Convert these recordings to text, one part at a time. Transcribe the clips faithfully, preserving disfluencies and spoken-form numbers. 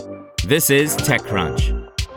This is TechCrunch.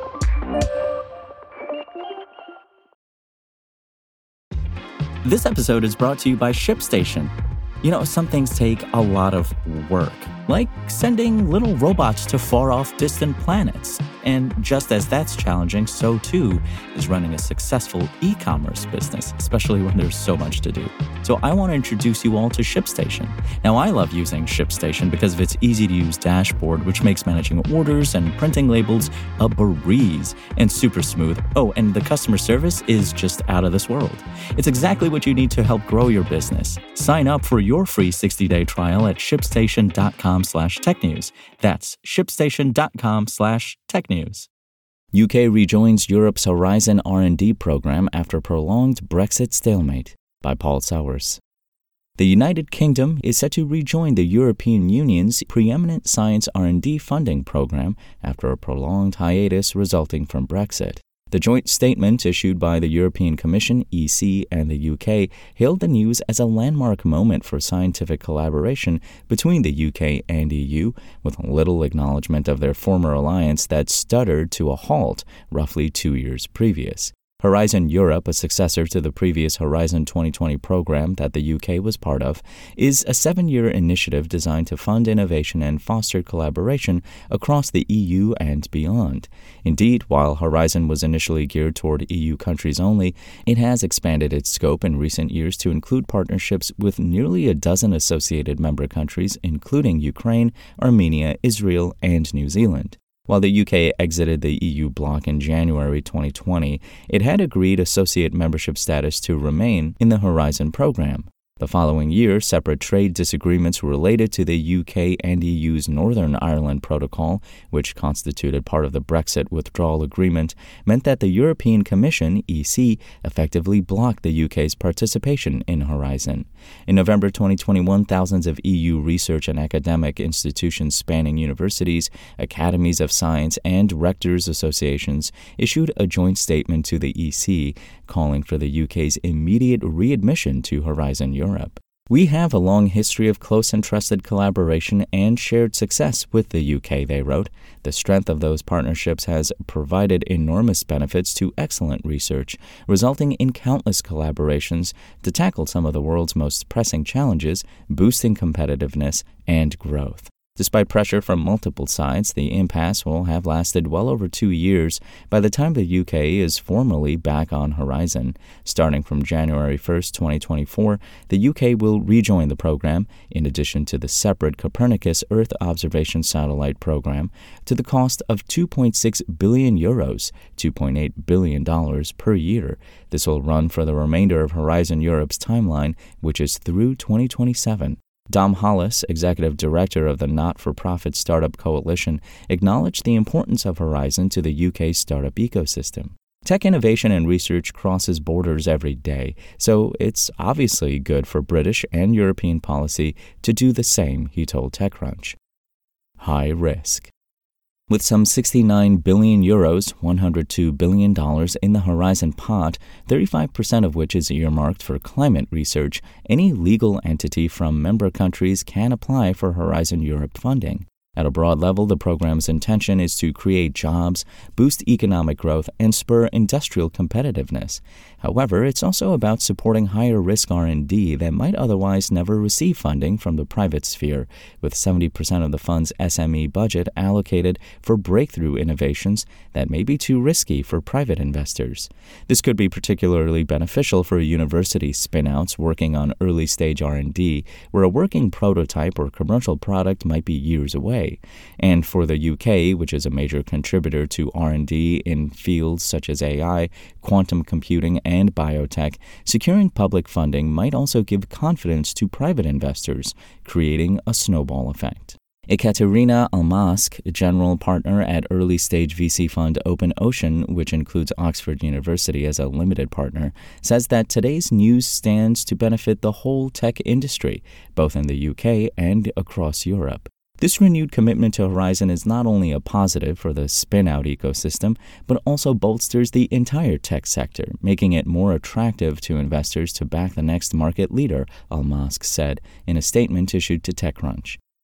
This episode is brought to you by ShipStation. You know, some things take a lot of work, like sending little robots to far-off distant planets. And just as that's challenging, so too is running a successful e-commerce business, especially when there's so much to do. So I want to introduce you all to ShipStation. Now, I love using ShipStation because of its easy-to-use dashboard, which makes managing orders and printing labels a breeze and super smooth. Oh, and the customer service is just out of this world. It's exactly what you need to help grow your business. Sign up for your free sixty-day trial at shipstation.com slash technews. That's shipstation.com slash technews. U K rejoins Europe's Horizon R and D program after prolonged Brexit stalemate, by Paul Sowers. The United Kingdom is set to rejoin the European Union's preeminent science R and D funding program after a prolonged hiatus resulting from Brexit. The joint statement issued by the European Commission, E C, and the U K hailed the news as a landmark moment for scientific collaboration between the U K and E U, with little acknowledgement of their former alliance that stuttered to a halt roughly two years previous. Horizon Europe, a successor to the previous Horizon twenty twenty program that the U K was part of, is a seven-year initiative designed to fund innovation and foster collaboration across the E U and beyond. Indeed, while Horizon was initially geared toward E U countries only, it has expanded its scope in recent years to include partnerships with nearly a dozen associated member countries, including Ukraine, Armenia, Israel, and New Zealand. While the U K exited the E U bloc in January twenty twenty, it had agreed associate membership status to remain in the Horizon program. The following year, separate trade disagreements related to the U K and E U's Northern Ireland Protocol, which constituted part of the Brexit withdrawal agreement, meant that the European Commission, E C, effectively blocked the U K's participation in Horizon. In November twenty twenty-one, thousands of E U research and academic institutions spanning universities, academies of science, and rectors' associations issued a joint statement to the E C calling for the U K's immediate readmission to Horizon Europe. Europe. We have a long history of close and trusted collaboration and shared success with the U K, they wrote. The strength of those partnerships has provided enormous benefits to excellent research, resulting in countless collaborations to tackle some of the world's most pressing challenges, boosting competitiveness and growth. Despite pressure from multiple sides, the impasse will have lasted well over two years by the time the U K is formally back on Horizon. Starting from January first, twenty twenty-four, the U K will rejoin the program, in addition to the separate Copernicus Earth Observation Satellite program, to the cost of two point six billion euros, two point eight billion dollars per year. This will run for the remainder of Horizon Europe's timeline, which is through twenty twenty-seven. Dom Hollis, executive director of the not-for-profit Startup Coalition, acknowledged the importance of Horizon to the U K startup ecosystem. Tech innovation and research crosses borders every day, so it's obviously good for British and European policy to do the same, he told TechCrunch. High risk. With some sixty-nine billion euros, one hundred two billion dollars in the Horizon pot, thirty-five percent of which is earmarked for climate research, any legal entity from member countries can apply for Horizon Europe funding. At a broad level, the program's intention is to create jobs, boost economic growth, and spur industrial competitiveness. However, it's also about supporting higher-risk R and D that might otherwise never receive funding from the private sphere, with seventy percent of the fund's S M E budget allocated for breakthrough innovations that may be too risky for private investors. This could be particularly beneficial for university spin-outs working on early-stage R and D, where a working prototype or commercial product might be years away. And for the U K, which is a major contributor to R and D in fields such as A I, quantum computing, and biotech, securing public funding might also give confidence to private investors, creating a snowball effect. Ekaterina Almask, general partner at early-stage V C fund Open Ocean, which includes Oxford University as a limited partner, says that today's news stands to benefit the whole tech industry, both in the U K and across Europe. This renewed commitment to Horizon is not only a positive for the spin-out ecosystem, but also bolsters the entire tech sector, making it more attractive to investors to back the next market leader, Almask said in a statement issued to TechCrunch.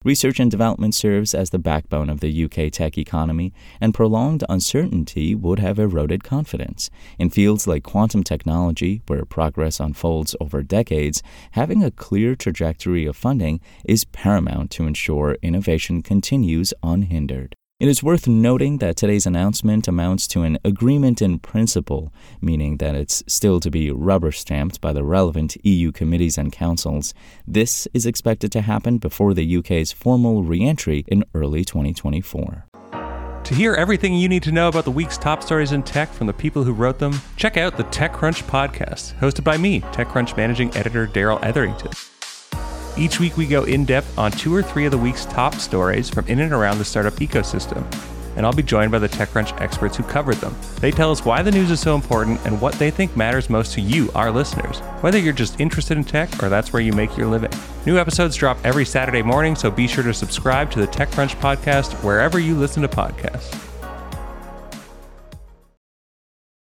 Research and development serves as the backbone of the U K tech economy, and prolonged uncertainty would have eroded confidence. In fields like quantum technology, where progress unfolds over decades, having a clear trajectory of funding is paramount to ensure innovation continues unhindered. It is worth noting that today's announcement amounts to an agreement in principle, meaning that it's still to be rubber-stamped by the relevant E U committees and councils. This is expected to happen before the U K's formal re-entry in early twenty twenty-four. To hear everything you need to know about the week's top stories in tech from the people who wrote them, check out the TechCrunch podcast, hosted by me, TechCrunch managing editor Daryl Etherington. Each week we go in-depth on two or three of the week's top stories from in and around the startup ecosystem, and I'll be joined by the TechCrunch experts who covered them. They tell us why the news is so important and what they think matters most to you, our listeners, whether you're just interested in tech or that's where you make your living. New episodes drop every Saturday morning, so be sure to subscribe to the TechCrunch podcast wherever you listen to podcasts.